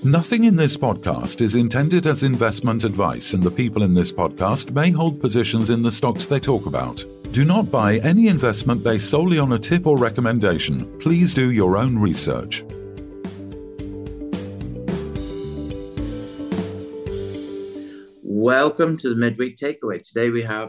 Nothing in this podcast is intended as investment advice, and the people in this podcast may hold positions in the stocks they talk about. Do not buy any investment based solely on a tip or recommendation. Please do your own research. Welcome to the Midweek Takeaway. Today we have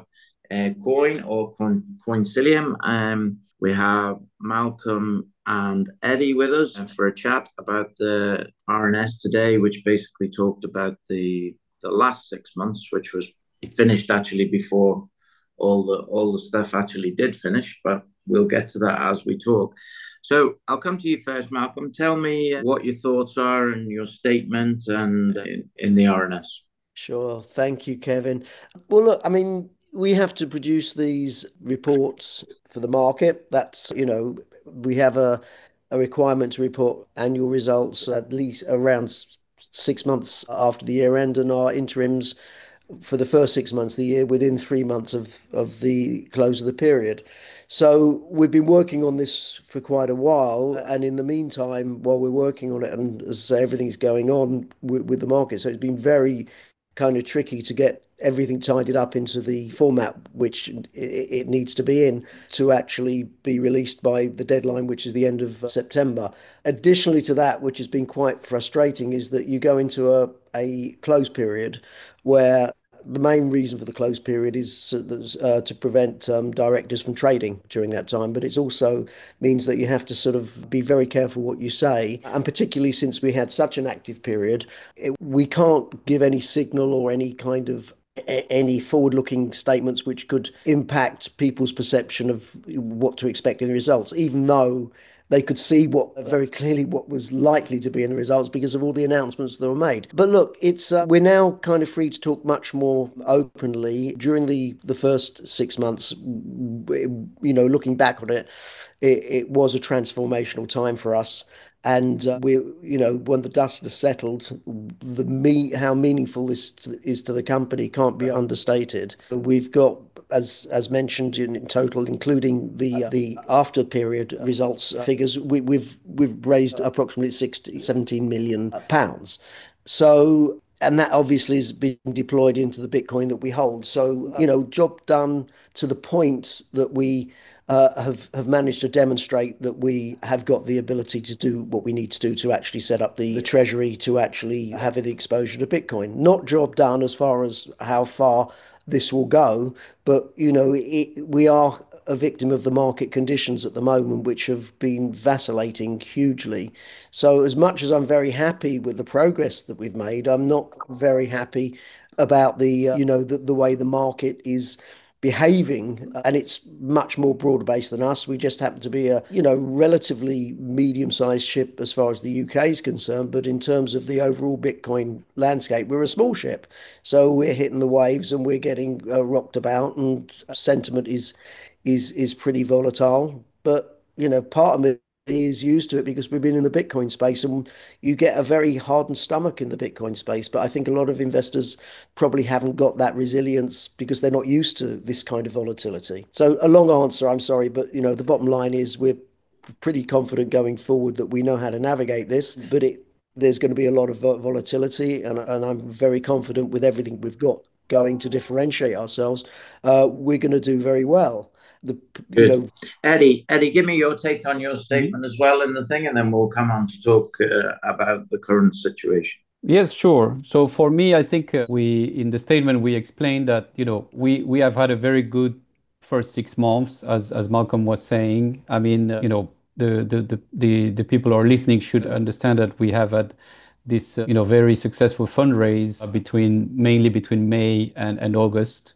Coincilium. We have Malcolm and Eddie with us for a chat about the RNS today, which basically talked about the last 6 months, which was finished actually before all the stuff actually did finish, but we'll get to that as we talk. So I'll come to you first, Malcolm. Tell me what your thoughts are and your statement and in the RNS. Sure. Thank you, Kevin. Well, look, I mean, we have to produce these reports for the market. That's, we have a requirement to report annual results at least around 6 months after the year end, and our interims for the first 6 months of the year within 3 months of the close of the period. So we've been working on this for quite a while, and in the meantime, while we're working on it, and as I say, everything's going on with the market, so it's been very kind of tricky to get everything tidied up into the format which it needs to be in to actually be released by the deadline, which is the end of September. Additionally to that, which has been quite frustrating, is that you go into a close period where the main reason for the close period is to prevent directors from trading during that time, but it also means that you have to sort of be very careful what you say, and particularly since we had such an active period, we can't give any signal or any kind of any forward-looking statements which could impact people's perception of what to expect in the results, even though they could see very clearly what was likely to be in the results because of all the announcements that were made. But look, we're now kind of free to talk much more openly. During the first 6 months, looking back on it, it was a transformational time for us. And when the dust has settled, how meaningful this is to the company can't be understated. We've got, as mentioned, in total, including the after period results figures, we've raised approximately 17 million pounds. So, and that obviously has been deployed into the Bitcoin that we hold. So, job done to the point that we have managed to demonstrate that we have got the ability to do what we need to do to actually set up the treasury to actually have the exposure to Bitcoin. Not job done as far as how far this will go, but we are a victim of the market conditions at the moment, which have been vacillating hugely. So as much as I'm very happy with the progress that we've made, I'm not very happy about the way the market is behaving, and it's much more broad based than us. We just happen to be a relatively medium-sized ship as far as the UK is concerned, but in terms of the overall Bitcoin landscape, we're a small ship. So we're hitting the waves and we're getting rocked about, and sentiment is pretty volatile. But part of it is used to it because we've been in the Bitcoin space, and you get a very hardened stomach in the Bitcoin space. But I think a lot of investors probably haven't got that resilience because they're not used to this kind of volatility. So a long answer, I'm sorry, but the bottom line is we're pretty confident going forward that we know how to navigate this, but there's going to be a lot of volatility, and I'm very confident with everything we've got going to differentiate ourselves. We're going to do very well. Good. Eddie, give me your take on your statement as well in the thing, and then we'll come on to talk about the current situation. Yes, sure. So for me, I think in the statement we explained that we have had a very good first 6 months, as Malcolm was saying. I mean, the people who are listening should understand that we have had this very successful fundraise mainly between May and August,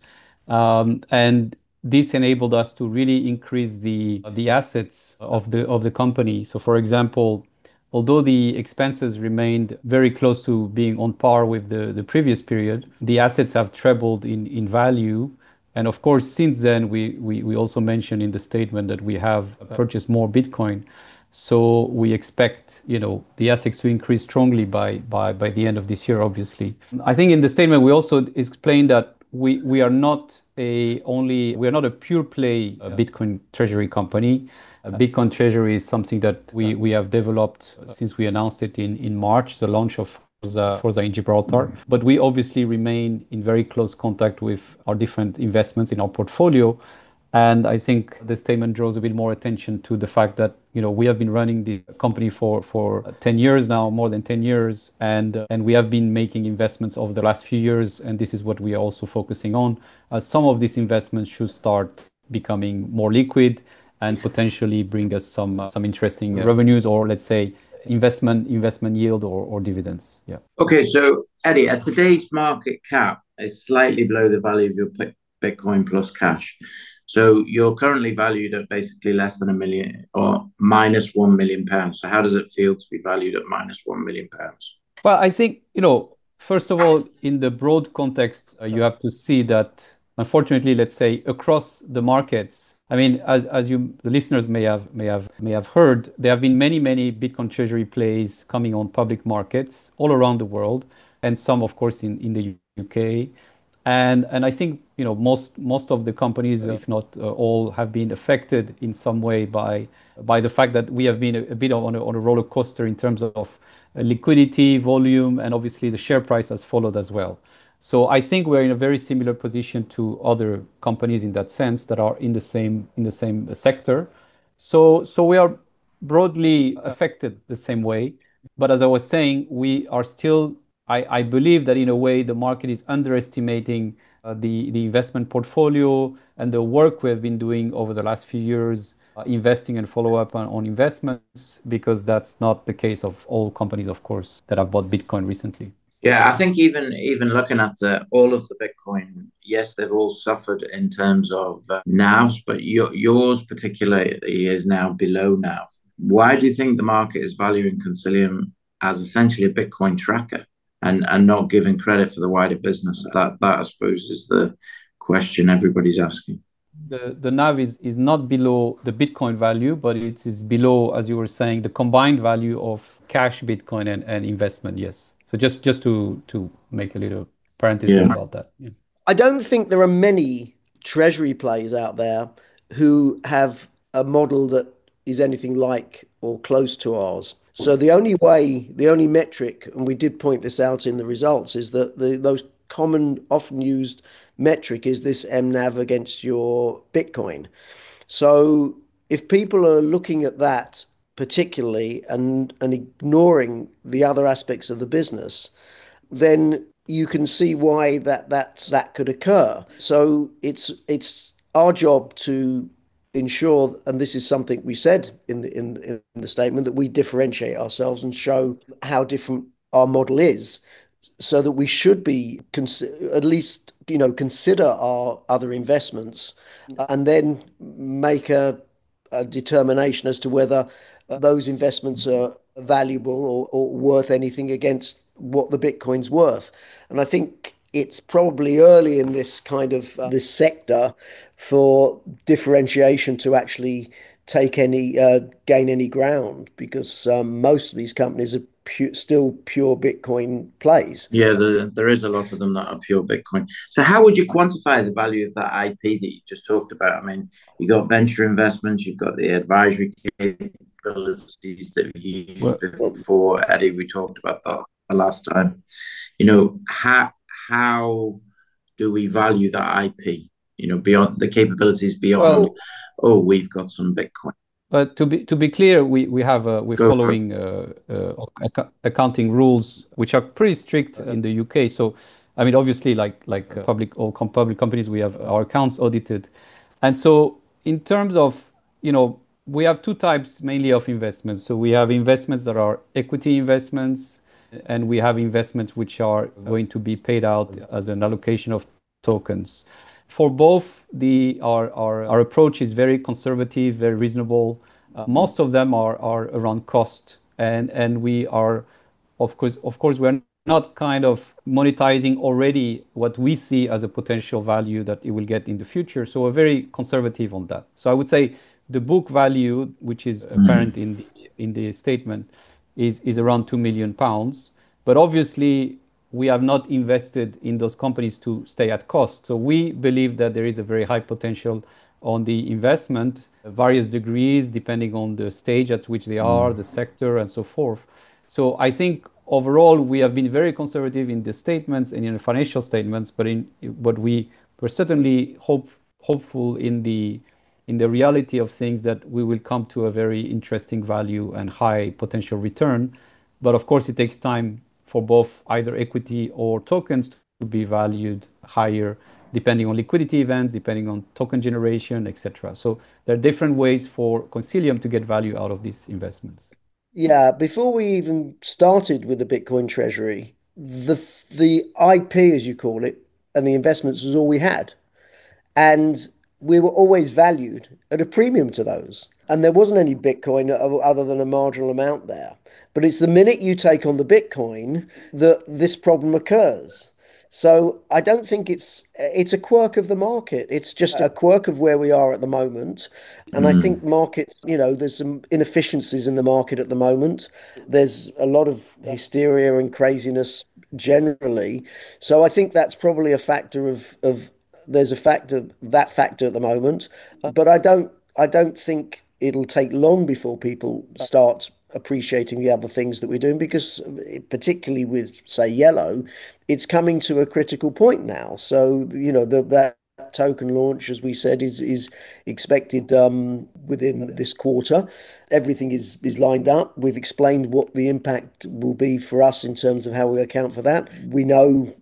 and this enabled us to really increase the assets of the company. So, for example, although the expenses remained very close to being on par with the previous period, the assets have trebled in value. And of course, since then, we also mentioned in the statement that we have purchased more Bitcoin. So we expect, the assets to increase strongly by the end of this year, obviously. I think in the statement, we also explained that we are not a pure play Bitcoin treasury company. Bitcoin treasury is something that we have developed since we announced it in March, the launch of Forza in Gibraltar. But we obviously remain in very close contact with our different investments in our portfolio. And I think the statement draws a bit more attention to the fact that we have been running the company for 10 years now, more than 10 years, and we have been making investments over the last few years, and this is what we are also focusing on. Some of these investments should start becoming more liquid and potentially bring us some interesting revenues, or let's say investment yield or dividends. Yeah. Okay, so Eddie, at today's market cap is slightly below the value of your Bitcoin plus cash. So you're currently valued at basically less than £1 million or minus £1 million. So how does it feel to be valued at minus £1 million? Well, I think, first of all, in the broad context, you have to see that, unfortunately, let's say across the markets, I mean, as the listeners may have heard, there have been many Bitcoin treasury plays coming on public markets all around the world, and some, of course, in the UK. And I think most of the companies, if not all, have been affected in some way by the fact that we have been a bit on a roller coaster in terms of liquidity, volume, and obviously the share price has followed as well. So I think we're in a very similar position to other companies in that sense that are in the same sector. So we are broadly affected the same way. But as I was saying, we are still. I believe that in a way the market is underestimating the investment portfolio and the work we have been doing over the last few years, investing and follow up on investments, because that's not the case of all companies, of course, that have bought Bitcoin recently. Yeah, I think even looking at all of the Bitcoin, yes, they've all suffered in terms of NAVs, but yours particularly is now below NAV. Why do you think the market is valuing Consilium as essentially a Bitcoin tracker and not giving credit for the wider business? That I suppose is the question everybody's asking. The NAV is not below the Bitcoin value, but it is below, as you were saying, the combined value of cash, Bitcoin, and investment. Yes. So just to make a little parenthesis about that. Yeah. I don't think there are many treasury plays out there who have a model that is anything like or close to ours. So the only metric, and we did point this out in the results, is that those common, often used metric is this MNAV against your Bitcoin. So if people are looking at that particularly and ignoring the other aspects of the business, then you can see why that could occur. So it's our job to ensure, and this is something we said in the statement, that we differentiate ourselves and show how different our model is, so that we should be at least consider our other investments and then make a determination as to whether those investments are valuable or worth anything against what the Bitcoin's worth. And I think it's probably early in this kind of this sector for differentiation to actually gain any ground, because most of these companies are still pure Bitcoin plays. Yeah, there is a lot of them that are pure Bitcoin. So how would you quantify the value of that IP that you just talked about? I mean, you got venture investments, you've got the advisory capabilities that you used before. Eddie, we talked about that the last time. How do we value that IP? Beyond the capabilities beyond. We've got some Bitcoin. But to be clear, we're following accounting rules which are pretty strict in the UK. So, I mean, obviously, like public companies, we have our accounts audited, and so in terms of we have two types mainly of investments. So we have investments that are equity investments, and we have investments which are going to be paid out as an allocation of tokens. For both, our approach is very conservative, very reasonable. Most of them are around cost, and we are, of course, we're not kind of monetizing already what we see as a potential value that it will get in the future. So we're very conservative on that. So I would say the book value, which is apparent in the statement, is around £2 million. But obviously, we have not invested in those companies to stay at cost. So we believe that there is a very high potential on the investment, various degrees, depending on the stage at which they are, the sector, and so forth. So I think overall, we have been very conservative in the statements and in the financial statements, but we're certainly hopeful in the reality of things that we will come to a very interesting value and high potential return. But of course, it takes time for both either equity or tokens to be valued higher, depending on liquidity events, depending on token generation, etc. So there are different ways for Consilium to get value out of these investments. Yeah, before we even started with the Bitcoin treasury, the IP, as you call it, and the investments was all we had. And we were always valued at a premium to those. And there wasn't any Bitcoin other than a marginal amount there. But it's the minute you take on the Bitcoin that this problem occurs. So I don't think it's a quirk of the market. It's just a quirk of where we are at the moment. And I think markets, there's some inefficiencies in the market at the moment. There's a lot of hysteria and craziness generally. So I think that's probably a factor of there's that factor at the moment, but I don't think it'll take long before people start appreciating the other things that we're doing, because particularly with, say, Yellow, it's coming to a critical point now. So that token launch, as we said, is expected within this quarter. Everything is lined up. We've explained what the impact will be for us in terms of how we account for that. We know,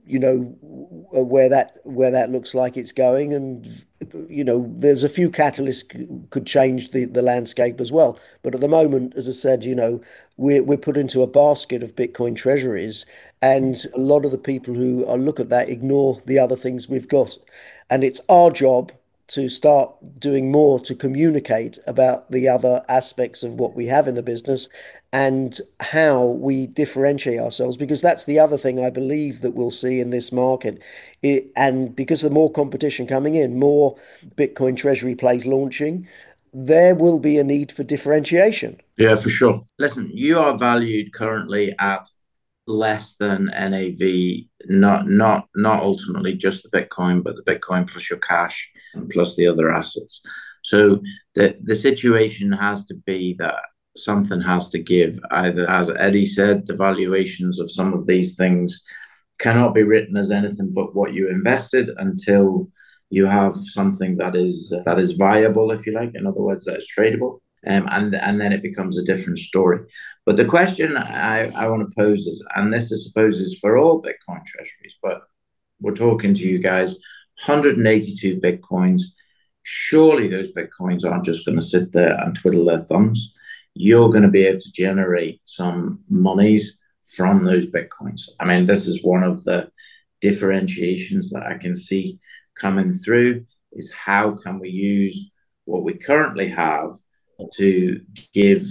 where that looks like it's going, and there's a few catalysts could change the landscape as well. But at the moment, as I said, we're put into a basket of Bitcoin treasuries, and a lot of the people who look at that ignore the other things we've got. And it's our job to start doing more to communicate about the other aspects of what we have in the business and how we differentiate ourselves, because that's the other thing I believe that we'll see in this market. And because of more competition coming in, more Bitcoin treasury plays launching, there will be a need for differentiation. Yeah, for sure. Listen, you are valued currently at less than NAV, not ultimately just the Bitcoin, but the Bitcoin plus your cash and plus the other assets. So the situation has to be that something has to give. Either, as Eddie said, the valuations of some of these things cannot be written as anything but what you invested until you have something that is viable, if you like. In other words, that is tradable, and then it becomes a different story. But the question I want to pose is, and this I suppose is for all Bitcoin treasuries, but we're talking to you guys, 182 Bitcoins. Surely those Bitcoins aren't just going to sit there and twiddle their thumbs. You're going to be able to generate some monies from those Bitcoins. I mean, this is one of the differentiations that I can see coming through, is how can we use what we currently have to give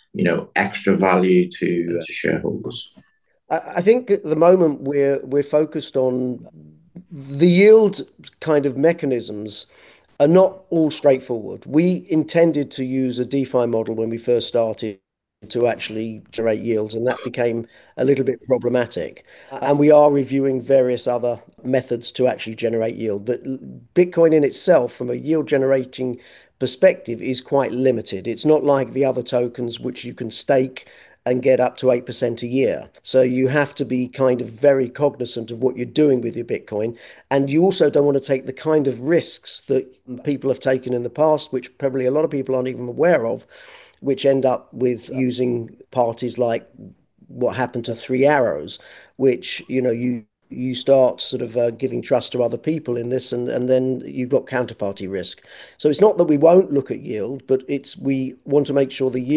extra value to shareholders. I think at the moment we're focused on the yield kind of mechanisms are not all straightforward. We intended to use a DeFi model when we first started to actually generate yields, and that became a little bit problematic. And we are reviewing various other methods to actually generate yield. But Bitcoin in itself, from a yield generating perspective, is quite limited. It's not like the other tokens which you can stake and get up to 8% a year. So you have to be kind of very cognizant of what you're doing with your Bitcoin. And you also don't want to take the kind of risks that people have taken in the past, which probably a lot of people aren't even aware of, which end up with using parties like what happened to Three Arrows, which, you start sort of giving trust to other people in this, and then you've got counterparty risk. So it's not that we won't look at yield, but we want to make sure the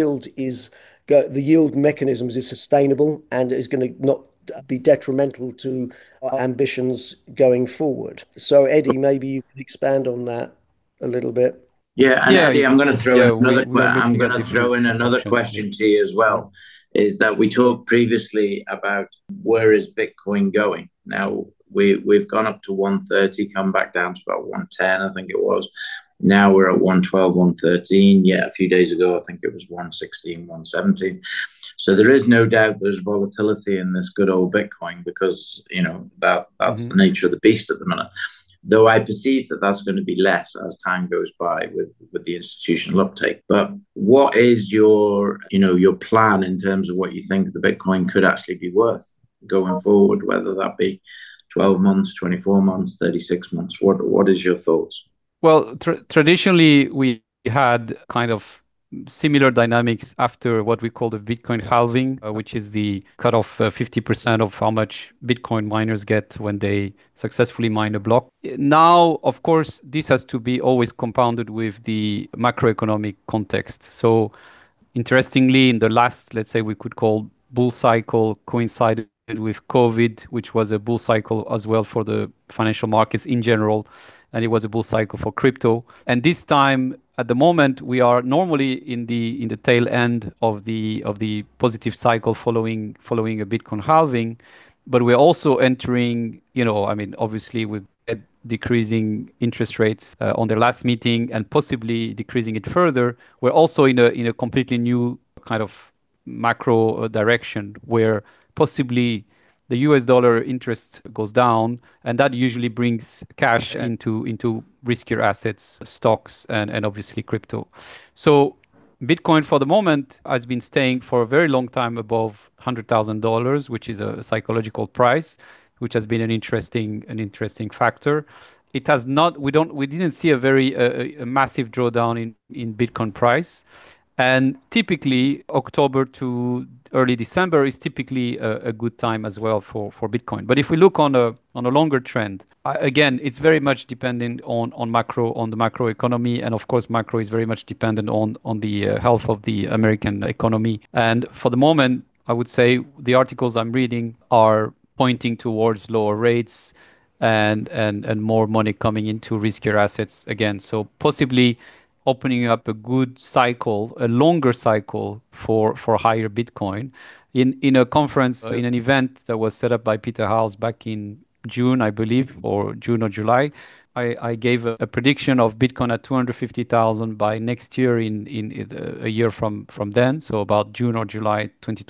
yield mechanisms is sustainable and is going to not be detrimental to our ambitions going forward. So Eddie, maybe you could expand on that a little bit. Yeah, and Eddie, I'm going to throw in another question to you as well. Is that we talked previously about where is Bitcoin going? Now we've gone up to 130, come back down to about 110, I think it was. Now we're at 112, 113. Yeah, a few days ago, I think it was 116, 117. So there is no doubt there's volatility in this good old Bitcoin, because that's the nature of the beast at the minute. though I perceive that that's going to be less as time goes by with the institutional uptake. But what is your plan in terms of what you think the Bitcoin could actually be worth going forward, whether that be 12 months, 24 months, 36 months? What is your thoughts? Well, traditionally, we had kind of similar dynamics after what we call the Bitcoin halving, which is the cut off 50% of how much Bitcoin miners get when they successfully mine a block. Now, of course, this has to be always compounded with the macroeconomic context. So, interestingly, in the last, let's say we could call bull cycle, coincided with COVID, which was a bull cycle as well for the financial markets in general, and it was a bull cycle for crypto. And this time, at the moment, we are normally in the tail end of the positive cycle following a Bitcoin halving, but we're also entering, I mean, obviously with decreasing interest rates on their last meeting and possibly decreasing it further, we're also in a completely new kind of macro direction where possibly the US dollar interest goes down, and that usually brings cash into riskier assets, stocks, and obviously crypto. So Bitcoin for the moment has been staying for a very long time above $100,000, which is a psychological price, which has been an interesting factor. It has not. We didn't see a massive drawdown in Bitcoin price, and typically October to early December is typically a good time as well for Bitcoin. But if we look on a longer trend, again, it's very much dependent on the macro economy, and of course macro is very much dependent on the health of the American economy. And for the moment, I would say the articles I'm reading are pointing towards lower rates and more money coming into riskier assets again. So possibly opening up a good cycle, a longer cycle for higher Bitcoin. In a conference, in an event that was set up by Peter Howells back in June, I believe, or June or July, I gave a prediction of Bitcoin at 250,000 by next year in a year from then, so about June or July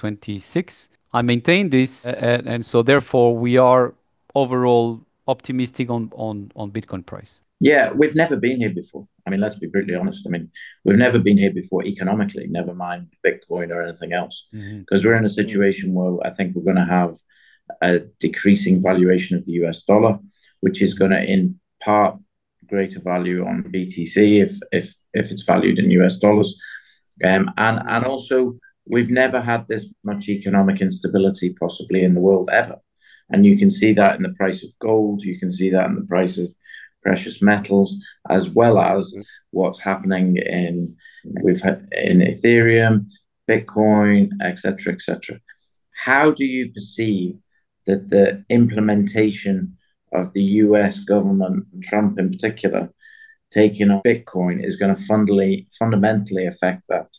2026. I maintain this, and so therefore we are overall optimistic on Bitcoin price. Yeah, we've never been here before. I mean, let's be brutally honest. I mean, we've never been here before economically, never mind Bitcoin or anything else. Because we're in a situation where I think we're going to have a decreasing valuation of the US dollar, which is going to impart greater value on BTC if it's valued in US dollars. And also, we've never had this much economic instability possibly in the world ever. And you can see that in the price of gold, you can see that in the price of precious metals, as well as what's happening in Ethereum, Bitcoin, etc., etc. How do you perceive that the implementation of the US government, Trump in particular, taking on Bitcoin is going to fundamentally affect that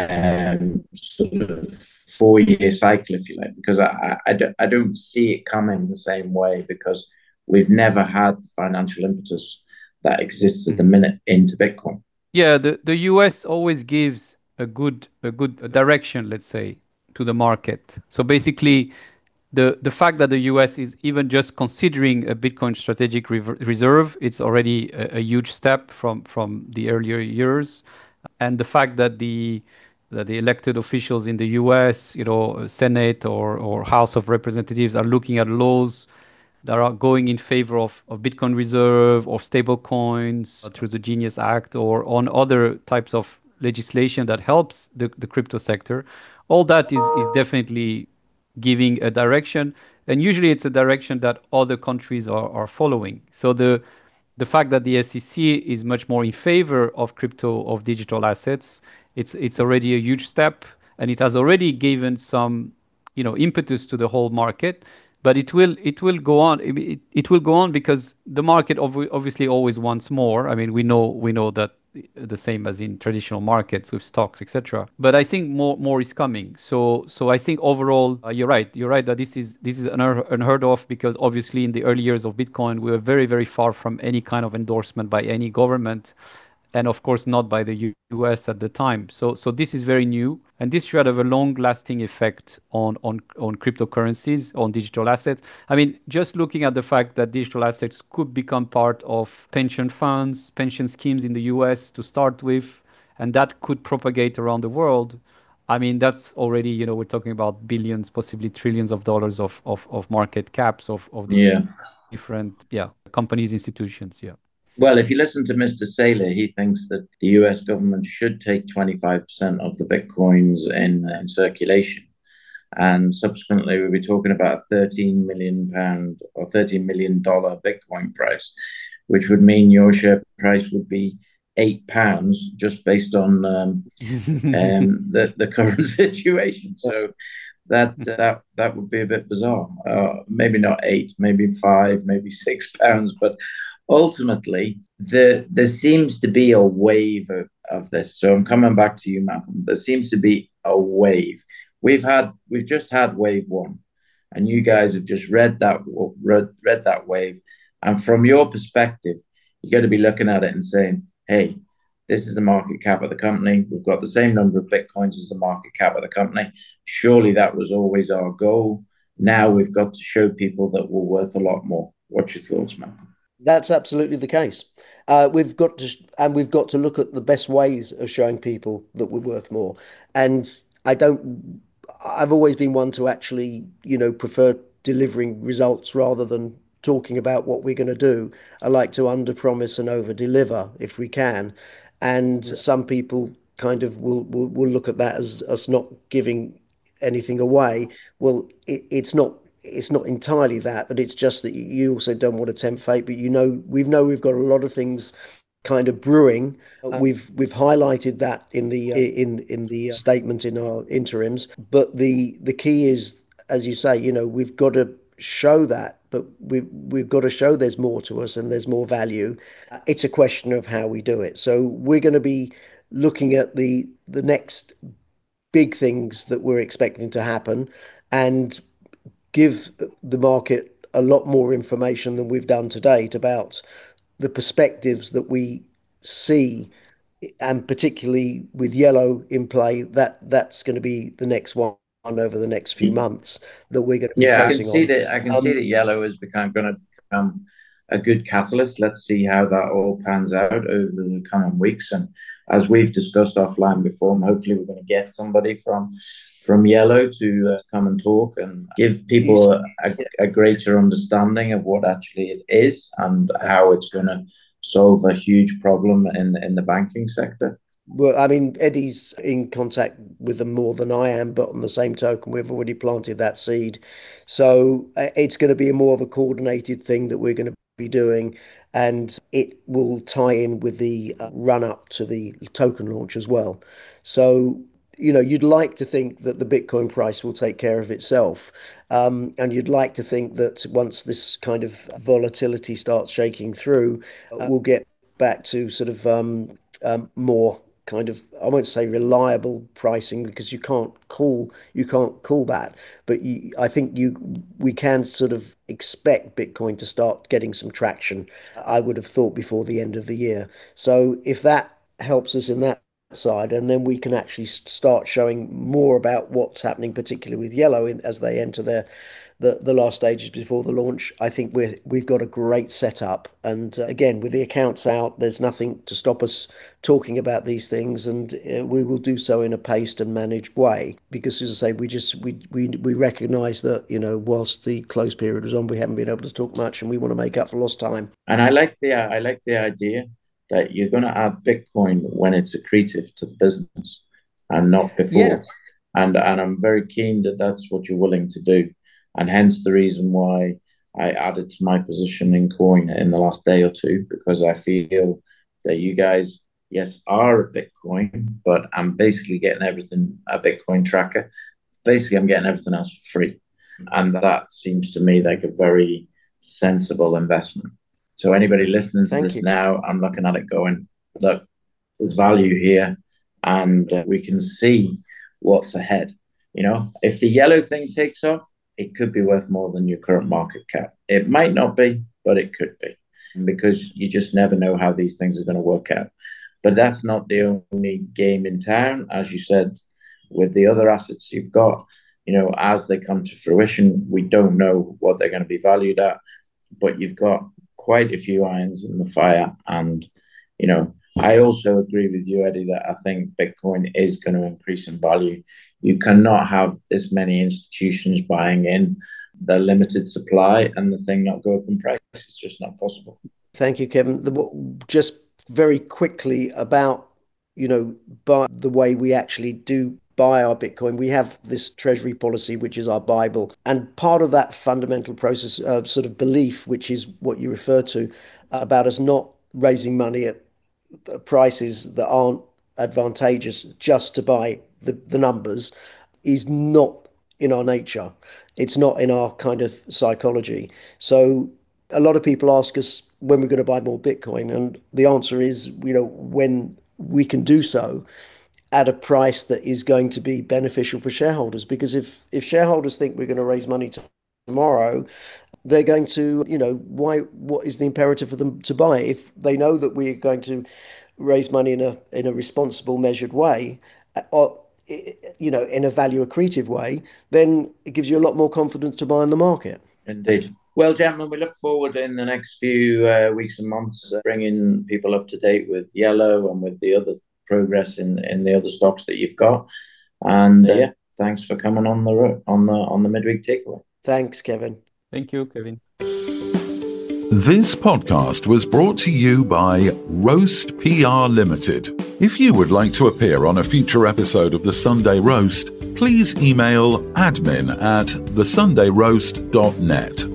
sort of 4-year cycle, if you like? Because I don't see it coming the same way, because we've never had the financial impetus that exists at the minute into Bitcoin. Yeah, the US always gives a good direction, let's say, to the market. So basically, the fact that the US is even just considering a Bitcoin strategic reserve, it's already a huge step from the earlier years. And the fact that the elected officials in the US, Senate or House of Representatives are looking at laws that are going in favor of Bitcoin reserve or stable coins through the Genius Act or on other types of legislation that helps the crypto sector. All that is definitely giving a direction. And usually it's a direction that other countries are following. So the fact that the SEC is much more in favor of crypto, of digital assets, it's already a huge step, and it has already given some impetus to the whole market. But it will go on. It will go on because the market obviously always wants more. I mean, we know that the same as in traditional markets with stocks, etc. But I think more is coming. So I think overall, you're right. You're right that this is unheard of, because obviously in the early years of Bitcoin, we were very, very far from any kind of endorsement by any government, and of course not by the US at the time. So this is very new. And this should have a long-lasting effect on cryptocurrencies, on digital assets. I mean, just looking at the fact that digital assets could become part of pension funds, pension schemes in the US to start with, and that could propagate around the world. I mean, that's already, we're talking about billions, possibly trillions of dollars of market caps of the different companies, institutions. Yeah. Well, if you listen to Mr. Saylor, he thinks that the US government should take 25% of the Bitcoins in circulation. And subsequently, we'll be talking about a £13 million or $13 million Bitcoin price, which would mean your share price would be £8 just based on the current situation. So that would be a bit bizarre. Maybe not 8, maybe 5, maybe £6, but ultimately there seems to be a wave of this. So I'm coming back to you, Malcolm. There seems to be a wave. We've just had wave 1, and you guys have just read that wave. And from your perspective, you got to be looking at it and saying, hey, this is the market cap of the company. We've got the same number of Bitcoins as the market cap of the company. Surely that was always our goal. Now we've got to show people that we're worth a lot more. What's your thoughts, Malcolm? That's absolutely the case. We've got to look at the best ways of showing people that we're worth more. And I've always been one to actually, prefer delivering results rather than talking about what we're going to do. I like to under-promise and over-deliver if we can. And some people kind of will look at that as us not giving anything away. Well, it's not entirely that, but it's just that you also don't want to tempt fate. But we've got a lot of things kind of brewing. We've highlighted that in the statement in our interims. But the key is, as you say, we've got to show that, but we've got to show there's more to us and there's more value. It's a question of how we do it. So we're going to be looking at the next big things that we're expecting to happen and give the market a lot more information than we've done to date about the perspectives that we see, and particularly with yellow in play, that's going to be the next one over the next few months that we're going to be focusing on. I can see that yellow is going to become a good catalyst. Let's see how that all pans out over the coming weeks. And as we've discussed offline before, hopefully we're going to get somebody from yellow to come and talk and give people a greater understanding of what actually it is and how it's going to solve a huge problem in the banking sector. Well, I mean, Eddie's in contact with them more than I am, but on the same token, we've already planted that seed. So it's going to be more of a coordinated thing that we're going to be doing, and it will tie in with the run up to the token launch as well. So, you'd like to think that the Bitcoin price will take care of itself. And you'd like to think that once this kind of volatility starts shaking through, we'll get back to sort of more kind of, I won't say reliable pricing because you can't call that, but I think we can sort of expect Bitcoin to start getting some traction. I would have thought before the end of the year. So if that helps us in that side, and then we can actually start showing more about what's happening, particularly with yellow as they enter the last stages before the launch. I think we've got a great setup, and again, with the accounts out, there's nothing to stop us talking about these things, and we will do so in a paced and managed way, because as I say, we recognize that whilst the close period was on, we haven't been able to talk much, and we want to make up for lost time. And I like the idea that you're going to add Bitcoin when it's accretive to the business and not before. Yeah. And I'm very keen that that's what you're willing to do. And hence the reason why I added to my position in Coin in the last day or two, because I feel that you guys, yes, are a Bitcoin, but I'm basically getting everything, a Bitcoin tracker. Basically, I'm getting everything else for free. And that seems to me like a very sensible investment. So anybody listening to this now, I'm looking at it going, look, there's value here, and we can see what's ahead. If the yellow thing takes off, it could be worth more than your current market cap. It might not be, but it could be, because you just never know how these things are going to work out. But that's not the only game in town. As you said, with the other assets you've got, as they come to fruition, we don't know what they're going to be valued at, but you've got quite a few irons in the fire. And, I also agree with you, Eddie, that I think Bitcoin is going to increase in value. You cannot have this many institutions buying in the limited supply and the thing not go up in price. It's just not possible. Thank you, Kevin. Just very quickly about, by the way we actually do buy our Bitcoin. We have this treasury policy, which is our Bible. And part of that fundamental process, sort of belief, which is what you refer to, about us not raising money at prices that aren't advantageous just to buy the numbers, is not in our nature. It's not in our kind of psychology. So a lot of people ask us when we're going to buy more Bitcoin, and the answer is, when we can do so at a price that is going to be beneficial for shareholders. Because if shareholders think we're going to raise money tomorrow, they're going to, what is the imperative for them to buy? If they know that we're going to raise money in a responsible, measured way, or, in a value accretive way, then it gives you a lot more confidence to buy in the market. Indeed. Well, gentlemen, we look forward in the next few weeks and months bringing people up to date with Yellow and with the other progress in the other stocks that you've got. And thanks for coming on the midweek takeaway. Thanks, Kevin. Thank you, Kevin. This podcast was brought to you by Roast PR Limited. If you would like to appear on a future episode of The Sunday Roast, please email admin@thesundayroast.net.